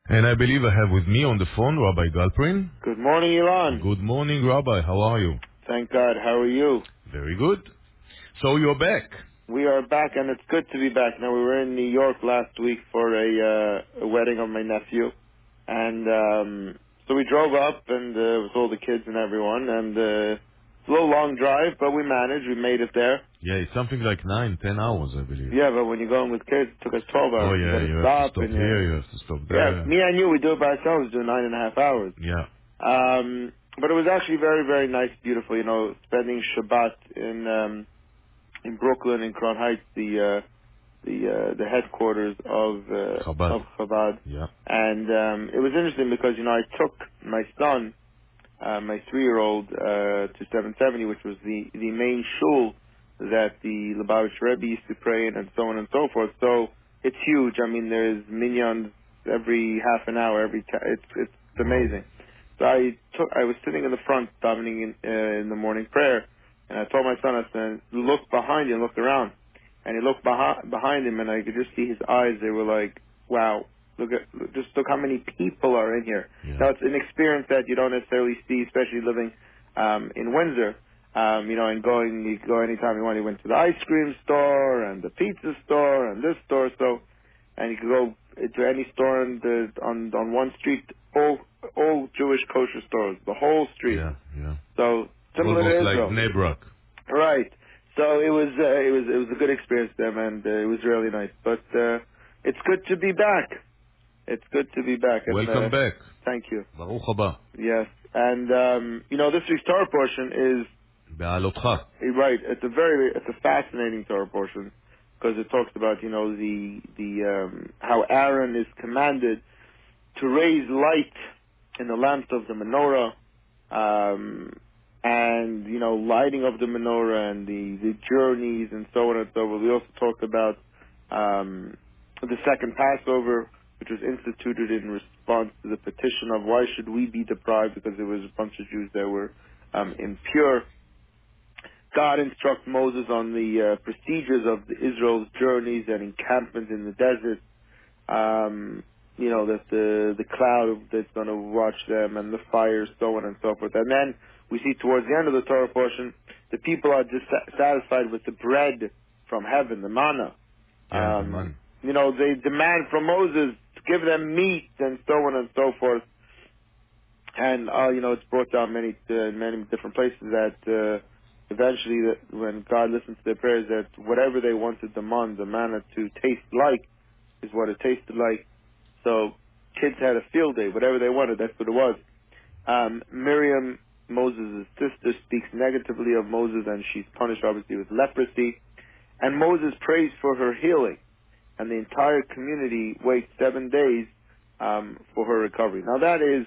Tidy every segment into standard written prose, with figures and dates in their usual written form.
And I believe I have with me on the phone Rabbi Galperin. Good morning, Elon. Good morning, Rabbi. How are you? Thank God. How are you? Very good. So you're back. We are back, and it's good to be back. Now, we were in New York last week for a wedding of my nephew, and so we drove up and with all the kids and everyone, and it's a little long drive, but we managed. We made it there. Yeah, it's something like 9, 10 hours, I believe. Yeah, but when you're going with kids, it took us 12 Oh hours. You got yeah, to you have to stop, stop and here, you have to stop yeah, there. me and you, we do it by ourselves. Do 9.5 hours. Yeah. But it was actually very, very nice, beautiful. You know, spending Shabbat in Brooklyn, in Crown Heights, the headquarters Chabad. of Chabad, Yeah. and it was interesting because I took my son, my 3-year-old, to 770, which was the main shul that the Lubavitch Rebbe used to pray in, and so on and so forth. So it's huge. I mean, there's minyans every half an hour, it's Wow. amazing. So I was sitting in the front davening in the morning prayer, and I told my son, I said, look behind you and look around. And he looked behind him, and I could just see his eyes. They were like, wow, just look how many people are in here. Yeah. Now, it's an experience that you don't necessarily see, especially living in Windsor. And you go anytime you want. You went to the ice cream store and the pizza store and this store, and you could go to any store on one street, all Jewish kosher stores, the whole street. Yeah. Yeah. So similar Almost to like Israel, Bnei Brak. right? So it was a good experience there, and it was really nice. But it's good to be back. It's good to be back, and Welcome back. thank you. Baruch haba. Yes, and this week's Torah portion Be'alotcha. is right. It's a fascinating Torah portion because it talks about the how Aaron is commanded to raise light in the lamps of the menorah, and lighting of the menorah and the journeys and so on and so forth. We also talked about the second Passover, which was instituted in response to the petition of why should we be deprived, because there was a bunch of Jews that were impure. God instructs Moses on the procedures of Israel's journeys and encampments in the desert. That the cloud that's going to watch them and the fire, so on and so forth. And then we see towards the end of the Torah portion, the people are dissatisfied with the bread from heaven, the manna. Yeah, the man. They demand from Moses to give them meat and so on and so forth. And it's brought down many different places that eventually, when God listens to their prayers, that whatever they wanted the manna to taste like is what it tasted like. So kids had a field day. Whatever they wanted, that's what it was. Miriam, Moses' sister, speaks negatively of Moses, and she's punished, obviously, with leprosy. And Moses prays for her healing, and the entire community waits 7 days for her recovery. Now that is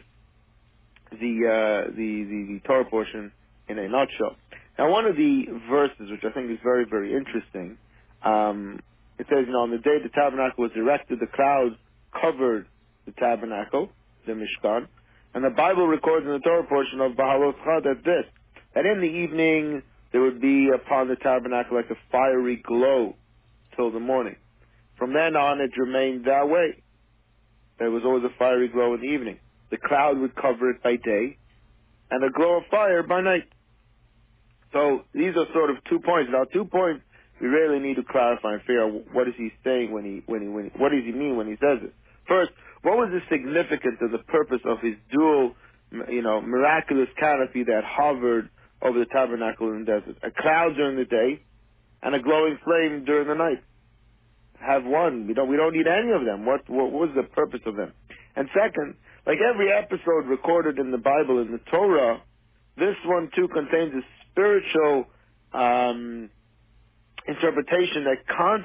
the Torah portion in a nutshell. Now, one of the verses, which I think is very, very interesting, it says, on the day the tabernacle was erected, the cloud covered the tabernacle, the Mishkan, and the Bible records in the Torah portion of Bahalotcha that in the evening there would be upon the tabernacle like a fiery glow till the morning. From then on, it remained that way. There was always a fiery glow in the evening. The cloud would cover it by day, and a glow of fire by night. So these are sort of 2 points. Now, 2 points we really need to clarify and figure out what is he saying when he what does he mean when he says it. First, what was the significance of the purpose of his dual, miraculous canopy that hovered over the tabernacle in the desert? A cloud during the day and a glowing flame during the night. Have one. We don't need any of them. What was the purpose of them? And second, like every episode recorded in the Bible, in the Torah, this one too contains a spiritual interpretation that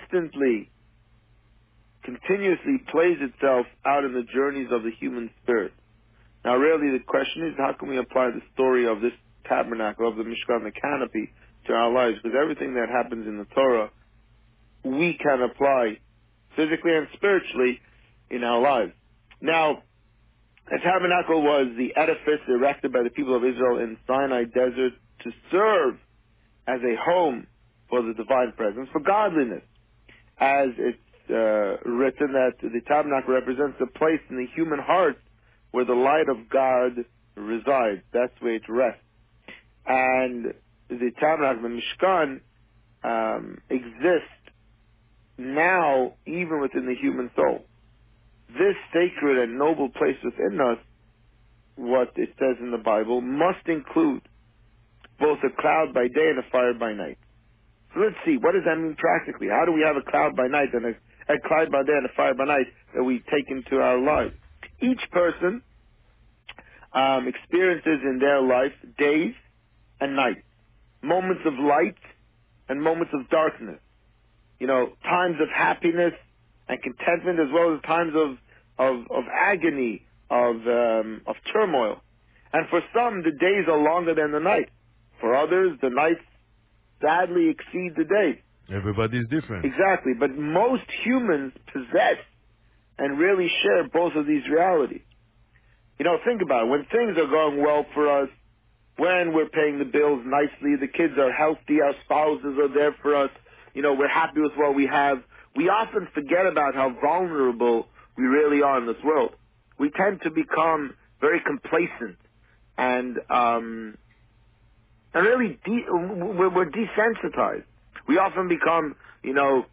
continuously plays itself out in the journeys of the human spirit. Now really the question is, how can we apply the story of this tabernacle, of the Mishkan, the canopy, to our lives? Because everything that happens in the Torah, we can apply physically and spiritually in our lives. Now, the tabernacle was the edifice erected by the people of Israel in Sinai desert to serve as a home for the divine presence, for godliness, as its written that the tabernacle represents the place in the human heart where the light of God resides. That's where it rests. And the tabernacle, the Mishkan, exists now even within the human soul. This sacred and noble place within us, what it says in the Bible, must include both a cloud by day and a fire by night. So let's see, what does that mean practically? How do we have a cloud by night and a cloud by day and a fire by night that we take into our lives? Each person experiences in their life days and nights, moments of light and moments of darkness. You know, times of happiness and contentment, as well as times of agony, of turmoil. And for some, the days are longer than the night. For others, the nights sadly exceed the days. Everybody's different. Exactly, but most humans possess and really share both of these realities. You know, think about it. When things are going well for us, when we're paying the bills nicely, the kids are healthy, our spouses are there for us, you know, we're happy with what we have, we often forget about how vulnerable we really are in this world. We tend to become very complacent and really we're desensitized. We often become, you know,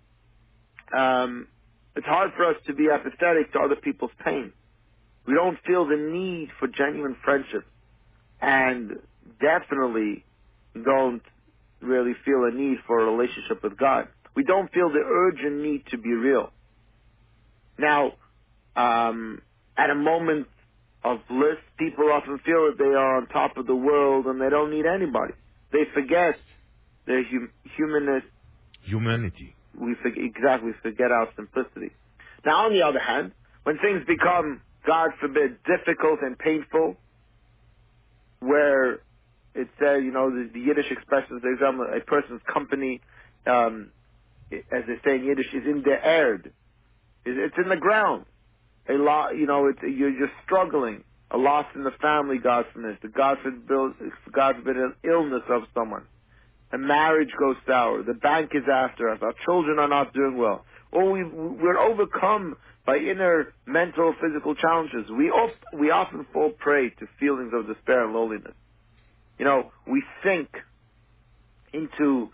it's hard for us to be apathetic to other people's pain. We don't feel the need for genuine friendship, and definitely don't really feel a need for a relationship with God. We don't feel the urgent need to be real. Now, at a moment of bliss, people often feel that they are on top of the world and they don't need anybody. They forget their humanness. Humanity. We forget our simplicity. Now, on the other hand, when things become, God forbid, difficult and painful, where it says, you know, the Yiddish expression, for example, a person's company, as they say in Yiddish, is in the erd. It's in the ground. A lot, you know, you're struggling. A loss in the family, God forbid. God forbid, an illness of someone. A marriage goes sour. The bank is after us. Our children are not doing well. Or we're overcome by inner mental, physical challenges. We often fall prey to feelings of despair and loneliness. You know, we sink into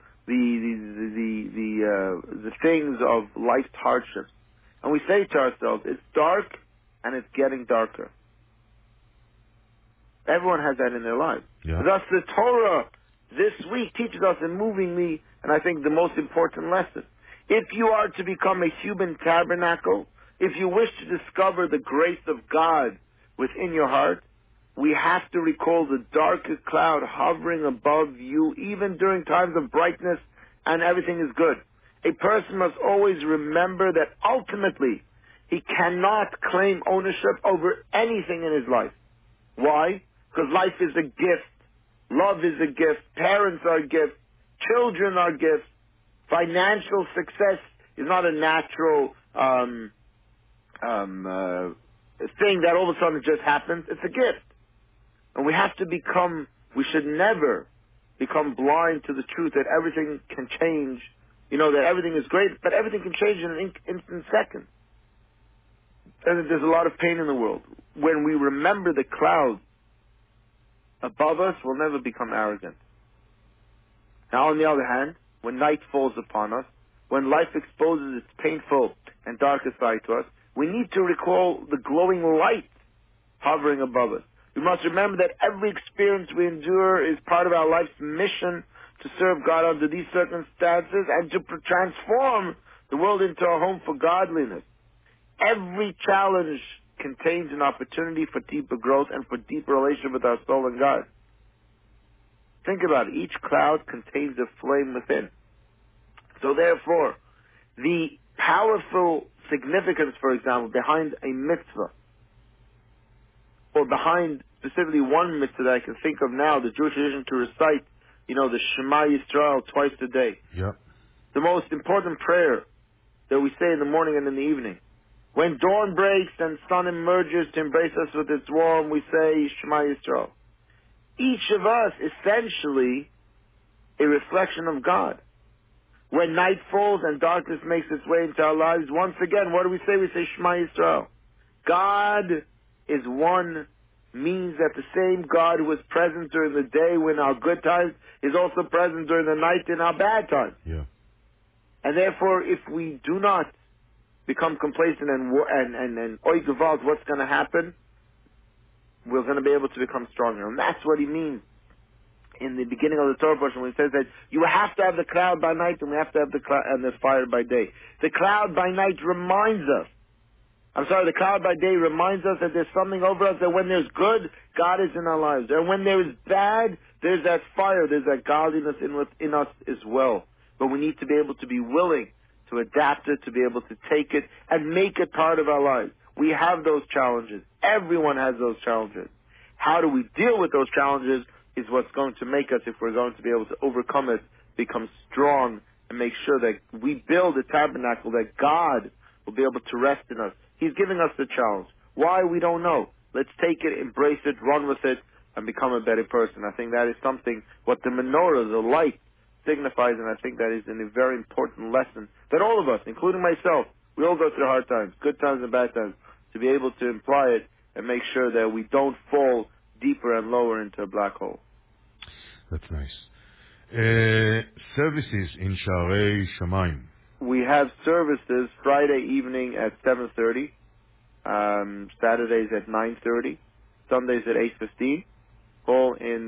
the things of life's hardships, and we say to ourselves, "It's dark, and it's getting darker." Everyone has that in their lives. Yeah. Thus, the Torah this week teaches us a movingly, and I think the most important lesson. If you are to become a human tabernacle, if you wish to discover the grace of God within your heart, we have to recall the darker cloud hovering above you even during times of brightness and everything is good. A person must always remember that ultimately he cannot claim ownership over anything in his life. Why? Because life is a gift. Love is a gift. Parents are gifts. Children are gifts. Financial success is not a natural thing that all of a sudden just happens. It's a gift. And we should never become blind to the truth that everything can change. You know, that everything is great, but everything can change in an instant second. And there's a lot of pain in the world. When we remember the cloud above us, we'll never become arrogant. Now, on the other hand, when night falls upon us, when life exposes its painful and darker side to us, we need to recall the glowing light hovering above us. We must remember that every experience we endure is part of our life's mission to serve God under these circumstances and to transform the world into a home for godliness. Every challenge contains an opportunity for deeper growth and for deeper relationship with our soul and God. Think about it. Each cloud contains a flame within. So therefore, the powerful significance, for example, behind a mitzvah, or behind specifically one mitzvah that I can think of now, the Jewish tradition to recite, you know, the Shema Yisrael twice a day. Yeah. The most important prayer that we say in the morning and in the evening. When dawn breaks and sun emerges to embrace us with its warmth, we say Shema Yisrael. Each of us essentially a reflection of God. When night falls and darkness makes its way into our lives, once again, what do we say? We say Shema Yisrael. God is one, means that the same God who was present during the day when our good times is also present during the night in our bad times. Yeah. And therefore, if we do not become complacent and oi gewalt, what's going to happen? We're going to be able to become stronger. And that's what he means in the beginning of the Torah portion when he says that you have to have the cloud by night and we have to have the cloud and the fire by day. The cloud by night reminds us, the cloud by day reminds us that there's something over us, that when there's good, God is in our lives. And when there is bad, there's that fire, there's that godliness in us as well. But we need to be able to be willing to adapt it, to be able to take it and make it part of our lives. We have those challenges. Everyone has those challenges. How do we deal with those challenges is what's going to make us, if we're going to be able to overcome it, become strong and make sure that we build a tabernacle that God will be able to rest in us. He's giving us the challenge. Why? We don't know. Let's take it, embrace it, run with it, and become a better person. I think that is something, what the menorah, the light, signifies, and I think that is a very important lesson that all of us, including myself, we all go through hard times, good times and bad times, to be able to imply it and make sure that we don't fall deeper and lower into a black hole. That's nice. Services in Sha'arei Shamayim. We have services Friday evening at 7:30, Saturdays at 9:30, Sundays at 8:15, all in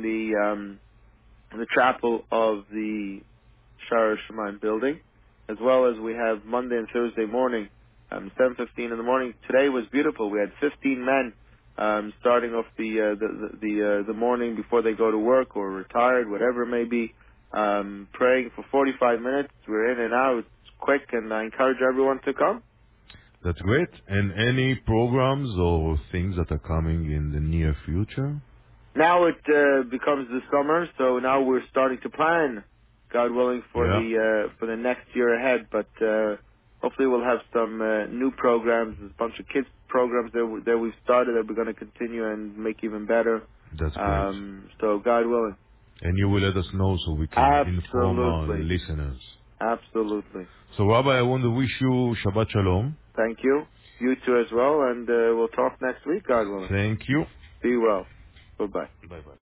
the chapel of the Sha'arei Shamayim building, as well as we have Monday and Thursday morning, 7:15 in the morning. Today was beautiful. We had 15 men starting off the morning before they go to work or retired, whatever it may be, praying for 45 minutes. We're in and out. It's quick, and I encourage everyone to come. That's great. And any programs or things that are coming in the near future? Now it becomes the summer, so now we're starting to plan, God willing, for the next year ahead. But hopefully we'll have some new programs. There's a bunch of kids programs that we've started that we're going to continue and make even better. That's great. So God willing. And you will let us know so we can inform our listeners. Absolutely. So Rabbi, I want to wish you Shabbat Shalom. Thank you. You too as well, and we'll talk next week, God willing. Thank you. Be well. Bye-bye. Bye-bye.